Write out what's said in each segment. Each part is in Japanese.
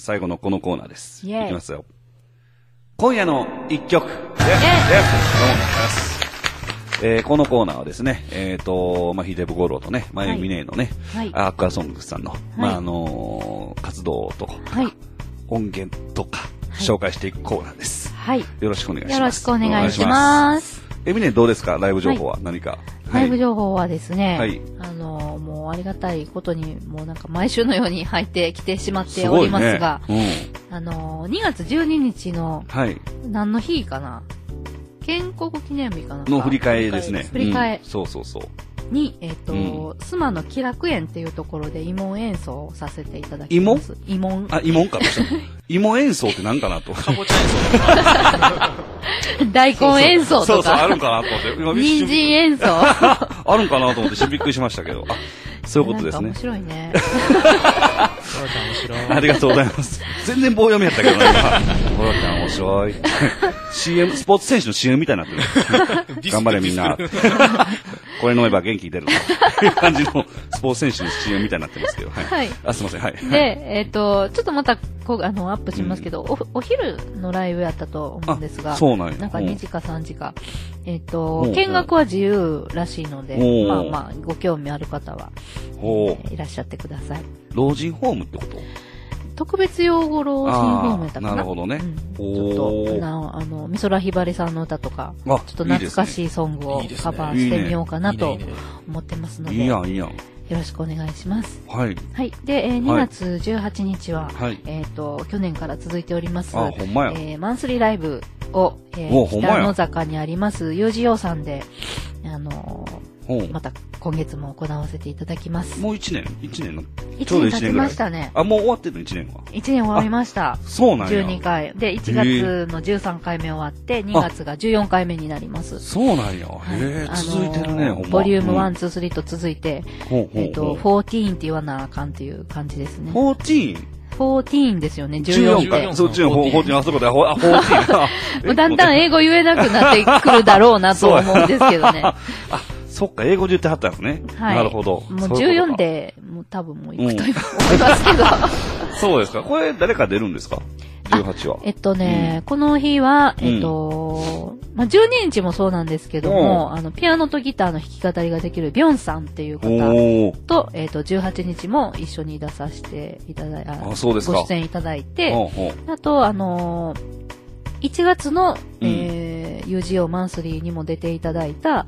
最後のこのコーナーです。 イェイ。 いきますよ。今夜の一曲。どうもお願いします。このコーナーはですね、ヒデブゴローとね、マユミネのね、アクアソングスさんの、活動とか、音源とか、紹介していくコーナーです。はい。よろしくお願いします。 よろしくお願いします。 ミネどうですか？ライブ情報は何か。 ライブ情報はですね、もうありがたいことに、もうなんか毎週のように入ってきてしまっておりますが、2月12日の、何の日かな？建国記念日かなの振り替えですね。 振り替え。 そうそうそう。 に、須磨の喜楽園っていうところで慰問演奏をさせていただきます。慰問？ あ、慰問かとした。慰問演奏って何かなと。 かぼちゃ演奏とか。 大根演奏とか。 そうそう、あるんかなと思って。 人参演奏。 あるんかなと思ってびっくりしましたけど。あ、そういうことですね。 面白いね。 面白い。 ありがとうございます。全然棒読みやったけどな、今。面白い。CM、スポーツ選手の CM みたいになってる。頑張れみんな。これ飲めば元気出るという感じのスポーツ選手の CM みたいになってますけど。はい。あ、すいません。はい。 で、ちょっとまたアップしますけど、お昼のライブやったと思うんですが、 そうなんや。 なんか2時か3時か。見学は自由らしいので、まあ、ご興味ある方は、いらっしゃってください。 老人ホームってこと？ 特別養護老人ホームやったかな。 なるほどね。 ちょっと、美空ひばりさんの歌とか、ちょっと懐かしいソングをカバーしてみようかなと思ってますので、よろしくお願いします。 はい。 はい。で、2月18日は、去年から続いております、マンスリーライブを、北野坂にあります、ユージヨーさんで、また今月も行わせていただきます。 もう1年のちょうど1年ぐらい。経ちましたね。 あ、もう終わってるの1年は。 1年終わりました。 そうなんや。 12回。で、1月の13回目終わって、2月が14回目になります。 そうなんや。続いてるね、ほんま。 ボリューム1、2、3と続いて、14って言わなあかんっていう感じですね。14ですよね、14って。 そっちの14、あそこで、14。 だんだん英語言えなくなってくるだろうなと思うんですけどね。 そっか、英語で言ってはったんですね。はい。なるほど。 もう14で、もう多分もう行くと思いますけど。 そうですか。これ誰か出るんですか ?18 は。 この日は、12日もそうなんですけども、ピアノとギターの弾き語りができるビョンさんっていう方と、18日も一緒に出させていただいて、ご出演いただいて、あと、1月の、UGO マンスリーにも出ていただいた、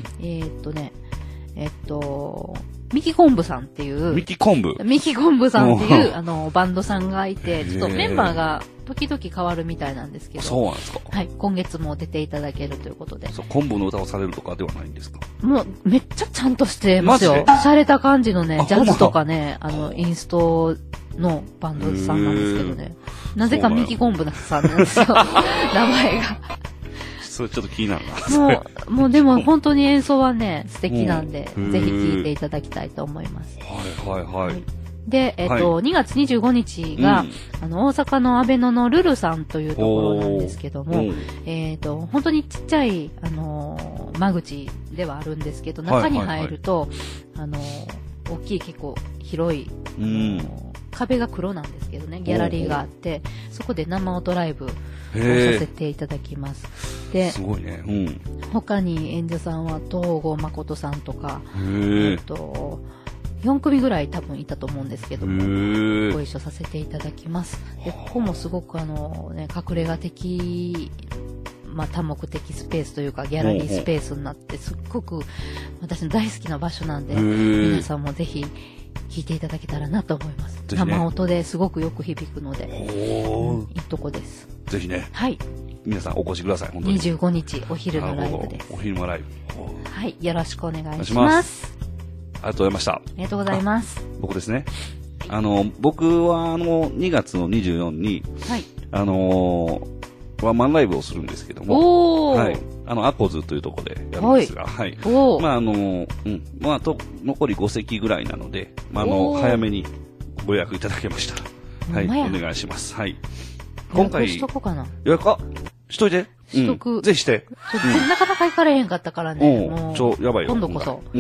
ミキコンブさんっていう、 ミキコンブさんっていう、バンドさんがいて、ちょっとメンバーが時々変わるみたいなんですけど。 そうなんですか。 はい。今月も出ていただけるということで。 そう、昆布の歌をされるとかではないんですか？ もう、めっちゃちゃんとしてますよ。洒落た感じのね、ジャズとかね、インストのバンドさんなんですけどね。なぜかミキコンブさんなんですよ。名前が。 それちょっと気になるな。 もうでも本当に演奏はね、素敵なんで、ぜひ聴いていただきたいと思います。 はい。 で、2月25日が、大阪の阿倍野のルルさんというところなんですけども、本当にちっちゃい、間口ではあるんですけど、中に入ると、大きい結構広い、壁が黒なんですけどね、ギャラリーがあって、そこで生音ライブをさせていただきます。で、 すごいね。 他に演者さんは東郷誠さんとか、4組ぐらい多分いたと思うんですけども、ご一緒させていただきます。で、ここもすごく隠れ家的、多目的スペースというかギャラリースペースになって、すっごく私の大好きな場所なんで、皆さんもぜひ聴いていただけたらなと思います。生音ですごくよく響くので、いいとこです。 ぜひね。 はい。 皆さんお越しください。本当に。 25日お昼のライブです。 お昼のライブ。 はい。よろしくお願いします。 ありがとうございました。ありがとうございます。 僕ですね。僕は2月の24に、ワンマンライブをするんですけども、はい。アコズというところでやるんですが、はい。残り5席ぐらいなので、早めにご予約いただけましたら、はい、お願いします。はい。 今回、しとこうかな。 予約しといて。 しとく。 ぜひして。 なかなか行かれへんかったからね。 やばいよ。 今度こそ。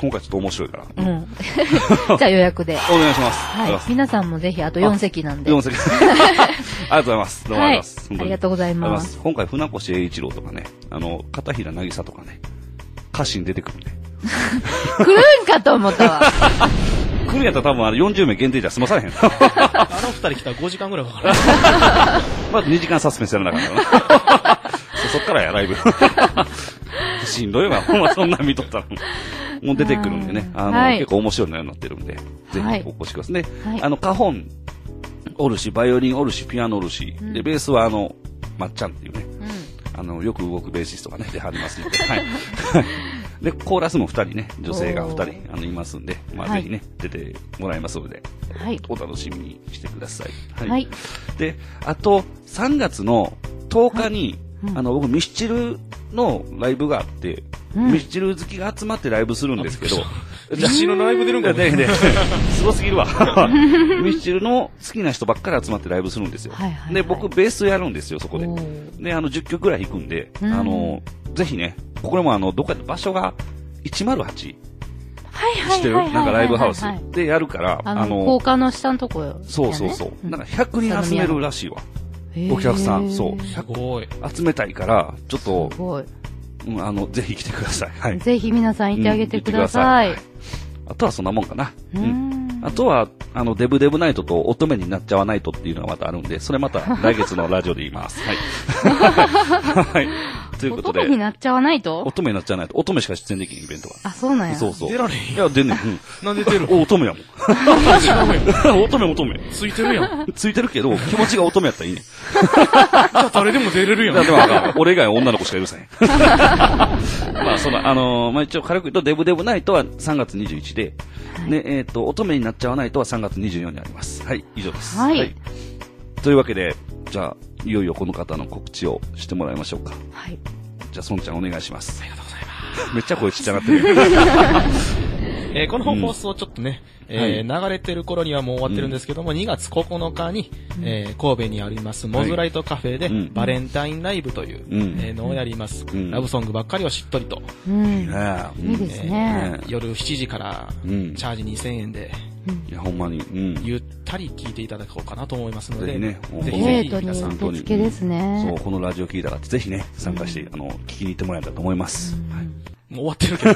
今回ちょっと面白いから。 うん。じゃあ予約で。 お願いします。 はい。皆さんもぜひ、あと4席なんで。 4席。ありがとうございます。どうもありがとうございます。 ありがとうございます。 今回、船越英一郎とかね、片平渚とかね、歌詞に出てくるね。 来るんかと思ったわ。 来るんやったら多分40名限定じゃ済まされへん。 2人来たら5時間ぐらいかかる。 まず2時間サスペンスやらなかったな。そっからや、ライブ。しんどいわ、ほんまそんなん見とったら。もう出てくるんでね、結構面白いのようになってるんで、ぜひお越しくださいね。カホンおるし、バイオリンおるし、ピアノおるし、で、ベースはまっちゃんっていうね、よく動くベーシストがね、出はりますので、はい。で、コーラスも2人ね、女性が2人いますんで、まあぜひね、出てもらいますので、お楽しみにしてください。はい。で、あと、3月の10日に、僕、ミスチルのライブがあって、ミスチル好きが集まってライブするんですけど、 ミスチルのライブ出るんかね。 すごすぎるわ。ミスチルの好きな人ばっかり集まってライブするんですよ。で、僕、ベースやるんですよ、そこで。で、10曲ぐらい弾くんで、ぜひね、これもどっかで場所が108。知ってるなんかライブハウスでやるから、 高架の下のとこよ。 そうそうそう。なんか100人集めるらしいわ。お客さん、そう。100集めたいから、ちょっと、ぜひ来てください。はい。 ぜひ皆さん行ってあげてください。 あとはそんなもんかな。あとは、デブデブナイトと乙女になっちゃわないとっていうのがまたあるんで、それまた来月のラジオで言います。はい。はい。ということで。 乙女になっちゃわないと乙女になっちゃわないと。乙女しか出演できんイベントは。 あ、そうなんや。 そうそう。 出られへん。 いや、出んねん。 なんで出る乙女やもん。乙女。 ついてるやん。 ついてるけど、気持ちが乙女やったらいいね。 じゃあ誰でも出れるやん。 でも俺以外女の子しか許さへん。まあ、一応軽く言うと、デブデブナイトは3月21で、で、乙女になっちゃわないとは3月24にあります。はい、以上です。 はい。 というわけで、じゃあ、いよいよこの方の告知をしてもらいましょうか。 はい。 じゃあ、孫ちゃんお願いします。 ありがとうございます。 めっちゃ声ちっちゃなってる。 この放送ちょっとね、流れてる頃にはもう終わってるんですけども、2月9日に、神戸にありますモズライトカフェでバレンタインライブというのをやります。ラブソングばっかりをしっとりと。 いいですね。 夜7時からチャージ2000円で、 いや、ほんまに、 ゆったり聞いていただこうかなと思いますので、 ね、 ぜひ皆さん、 受付ですね。 そう、このラジオ聞いたら、ぜひね、参加して、聞きに行ってもらえたらと思います。 もう終わってるけど。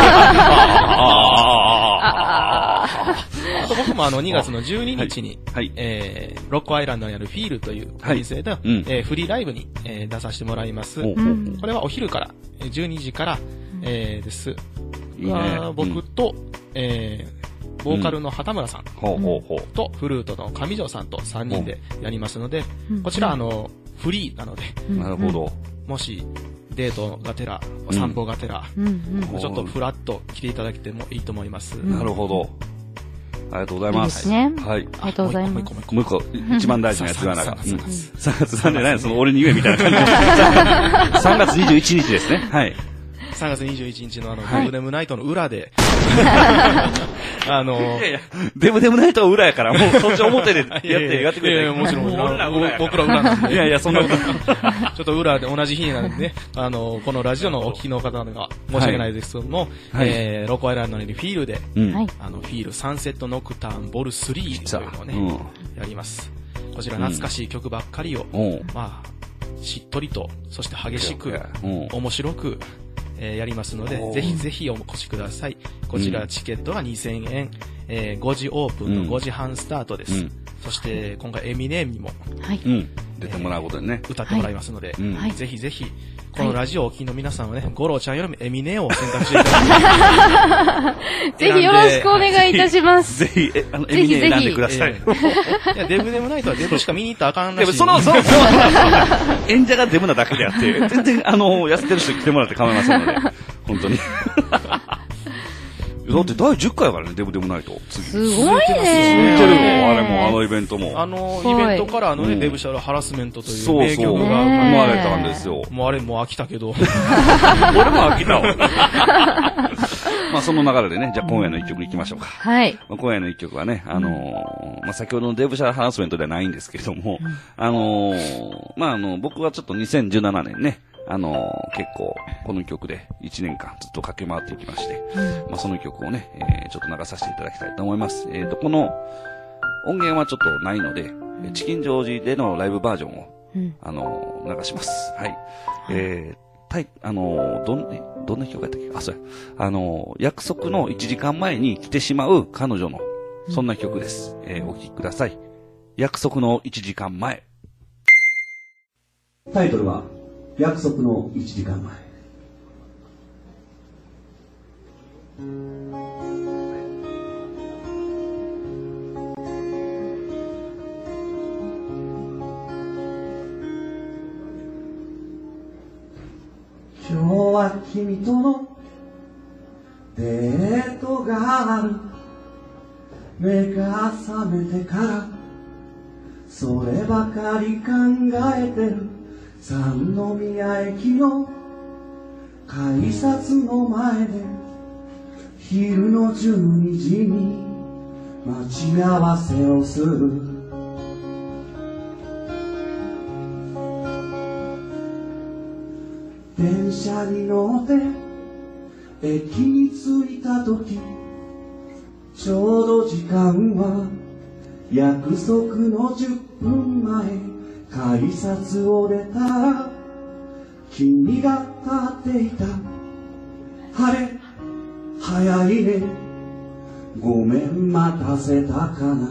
あと僕も2月の12日に、ロックアイランドにあるフィールというお店で、フリーライブに、出させてもらいます。これはお昼から、12時から、です。僕と、ボーカルの畑村さんとフルートの上条さんと3人でやりますので、こちらフリーなので、 なるほど。 もしデートがてら、お散歩がてら、ちょっとフラッと来ていただけてもいいと思います。 なるほど。ありがとうございます。 はい。 ありがとうございます。 もう一個、一番大事なやつがなんか。3月なんでないその俺に言えみたいな感じ。3月21日ですね。はい。 3月21日のデブデブナイトの裏で、 いやいや、デブデブナイトは裏やから、もうそっち表でやってくれたら。 もちろん、僕ら裏なんで。 いやいや、そんなこと。 ちょっと裏で同じ日なんでね、このラジオのお聞きの方が申し訳ないですけども、ロックアイランドにいるフィールで、フィールサンセットノクターンボル3というのをね、やります。こちら懐かしい曲ばっかりを、まあ、しっとりと、そして激しく、面白く、やりますので、ぜひぜひお越しください。こちらチケットが2000円、5時オープンの5時半スタートです。そして今回エミネームにも、 出てもらうことでね、 歌ってもらいますので、ぜひぜひこのラジオをお聞きの皆さんはね、ゴロちゃんよりもエミネを選択していただきぜひよろしくお願いいたします。 ぜひ、エミネ選んでください。いや、デブデブナイトはデブしか見に行ったらあかんらしい。 その、演者がデブなだけであって、全然、痩せてる人来てもらって構いませんので、本当に。だって第10回からね、デブデブナイト。 すごいね。 続いてるの、あれも、イベントも。 イベントからね、デブシャルハラスメントという名曲が生まれたんですよ。 もうあれもう飽きたけど。 俺も飽きたわ。まあその流れでね、じゃあ今夜の一曲いきましょうか。 はい。 今夜の一曲はね、まあ先ほどのデブシャルハラスメントではないんですけれども、まあ僕はちょっと2017年ね、 結構、この曲で1年間ずっと駆け回っていきまして、まあその曲をね、ちょっと流させていただきたいと思います。この音源はちょっとないので、チキンジョージでのライブバージョンを、流します。はい。どんな曲やったっけ？あ、そうや。約束の1時間前に来てしまう彼女の、そんな曲です。お聴きください。約束の1時間前。 タイトルは、約束の1時間前。今日は君とのデートがある。目が覚めてからそればかり考えてる。三宮駅の改札の前で昼の12時に待ち合わせをする。電車に乗って駅に着いた時、ちょうど時間は約束の10分前。改札を出たら君が立っていた。あれ早いね、ごめん待たせたかな。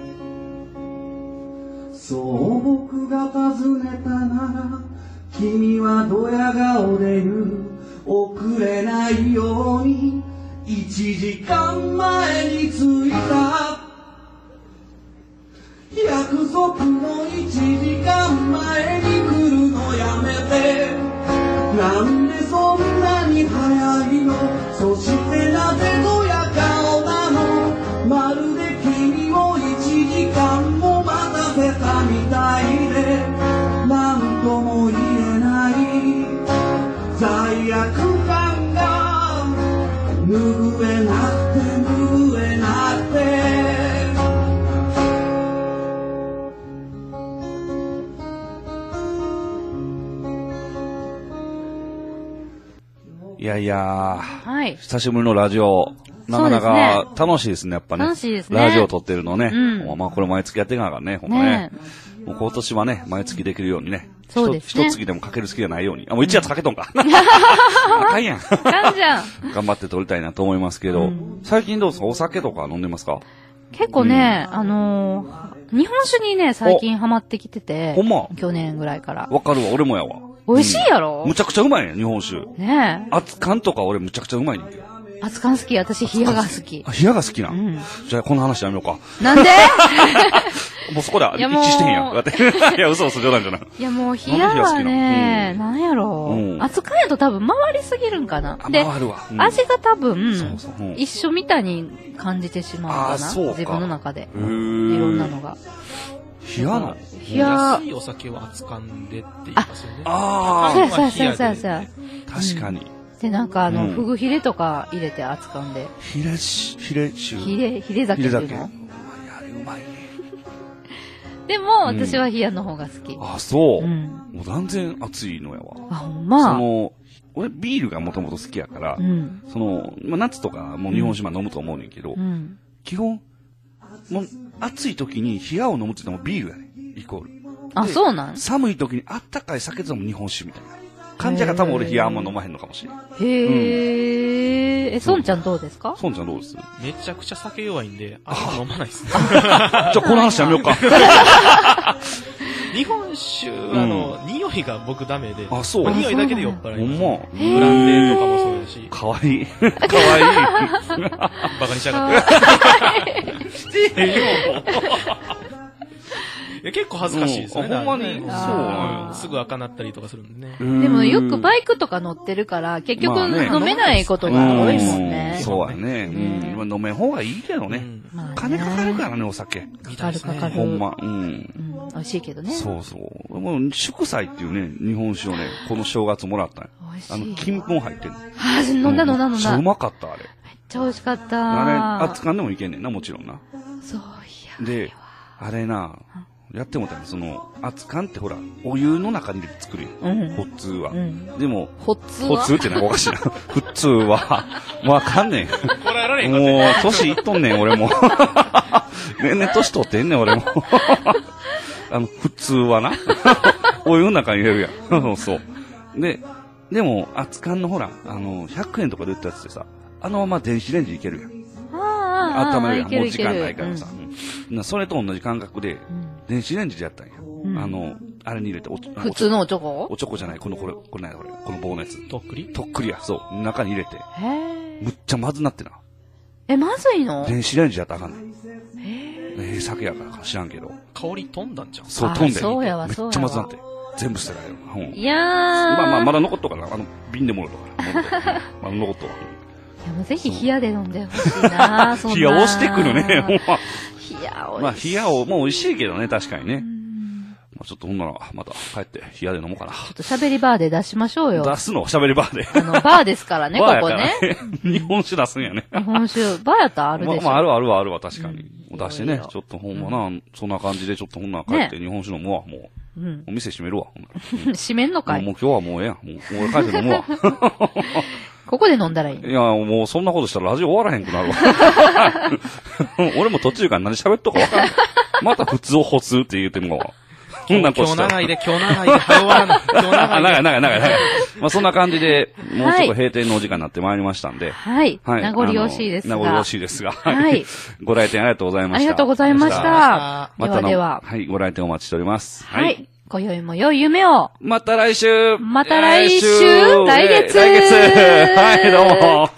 そう僕が尋ねたなら、君はドヤ顔で言う。遅れないように1時間前に着いた。約束の1時間前に来るのやめて。なんでそんなに早いの？そしてなぜドヤ顔なの？まるで君を1時間も待たせたみたいで、なんとも言えない罪悪感が拭えなくて拭えなくて。 いやいや、はい、久しぶりのラジオ、なかなか楽しいですね、やっぱね。 楽しいですね。 ラジオ撮ってるのね。まあこれ毎月やっていかなあかんね、ほんまね。もう今年はね、毎月できるようにね。 そうですね。 一月でもかける月がないように。もう1月かけとんか。あかんやん。 あかんじゃん。 頑張って撮りたいなと思いますけど、最近どうですか？お酒とか飲んでますか？ 結構ね、日本酒にね、最近ハマってきてて。 ほんま？ 去年ぐらいから。 わかるわ、俺もやわ。 美味しいやろ？ むちゃくちゃうまいね、日本酒。 ねえ。 熱燗とか俺むちゃくちゃうまいねんけど。 熱燗好き、私冷やが好き。 冷やが好きな。じゃあこの話やめようか。 なんでもうそこで一致してへんやん。だって。いや、嘘冗談じゃない。 いや、もう冷やはね、なんやろ。熱燗やと多分回りすぎるんかな。で、味が多分、一緒みたいに感じてしまうかな。自分の中で。いろんなのが。 冷やの？ 冷や。安いお酒は熱燗でって言いますよね。 ああ。そう。 確かに。 で、なんかフグヒレとか入れて熱燗で。 ヒレ酒。 ヒレ酒っていうの？ うまいね。 でも、私は冷やの方が好き。 あ、そう。もう断然熱いのやわ。 あ、ほんま。 俺ビールがもともと好きやから、夏とかもう日本酒飲むと思うねんけど、基本、もう暑い時に冷やを飲むって言ってもビールやねイコール。 あ、そうなん？ 寒い時にあったかい酒でも日本酒みたいな感じやから多分俺冷やあんま飲まへんのかもしれない。 へー。孫ちゃんどうですか？ 孫ちゃんどうです？ めちゃくちゃ酒弱いんで、あんま飲まないですね。 じゃあこの話やめようか。 日本酒、匂いが僕ダメで。 あ、そう。 匂いだけで酔っ払います。 ほんま。 ブランデーとかもそうだし。 かわいい。かわいい。 バカにしやがって。結構恥ずかしいですね。 ほんまに？そうなんよ。すぐ赤なったりとかするんでね。 でもよくバイクとか乗ってるから、結局飲めないことが多いもんね。 そうやね。飲めん方がいいけどね。金かかるからね、お酒。 かかる。 ほんま。 美味しいけどね。 そうそう。もう、祝祭っていうね、日本酒をね、この正月もらったんや。金粉入ってんの。 飲んだ。 めっちゃうまかった、あれ。 めっちゃ美味しかった。 あれ、熱燗でもいけんねんな、もちろんな。 そういや。で、あれな、 やってもたね、熱燗ってほら、お湯の中に入れて作るよ。普通は。でも、 普通ってなんかおかしいな。普通は、もうあかんねん。 こらえられんかもう、年いっとんねん、俺も。年々年取ってんねん、俺も。普通はな。お湯の中に入れるやん。そう。でも、熱燗のほら、100円とかで売ったやつってさ、まま電子レンジいけるやん。温めるやん。もう時間ないからさ。それと同じ感覚で、電子レンジでやったんや。あれに入れて、 普通のおちょこ？ おちょこじゃない、この棒のやつ。 とっくりや、そう。中に入れて。むっちゃまずなってな。 まずいの？ 電子レンジやったらあかんねん。酒やからか知らんけど。 香り飛んだんじゃん。 そう、飛んで。 そうやわ、 めっちゃまずなって。全部捨てられる。 いやー。 まだ残っとかな。瓶でもろとか。まだ残っとか。 いや、もうぜひ冷やで飲んでほしいなそんな。 冷や押してくるね、ほんま。 冷やを。 まあ、冷やを、もう美味しいけどね、確かにね。ちょっとほんなら、また帰って冷やで飲もうかな。ちょっと喋りバーで出しましょうよ。 出すの喋りバーで。 バーですからね、ここね。 日本酒出すんやね。 日本酒、バーやったらあるでしょ。 あるわ、確かに。出してね、ちょっとほんまな、そんな感じで、ちょっとほんなら帰って日本酒飲むわ、もう。お店閉めるわ、ほんなら。閉めんのかい？ もう今日はもうええやん。もう俺帰って飲むわ。 ここで飲んだらいい。 いや、もうそんなことしたらラジオ終わらへんくなるわ。俺も途中から何喋っとかわからん。また普通を普通って言うても。 今日長いで、早終わらない。今日長い。 長い。まあそんな感じで、もうちょっと閉店のお時間になってまいりましたんで。 はい。名残惜しいですが。 名残惜しいですが。はい。ご来店ありがとうございました。 ありがとうございました。では。 はい、ご来店お待ちしております。 はい。今宵も良い夢を。 また来週。 来月。 はい、どうも。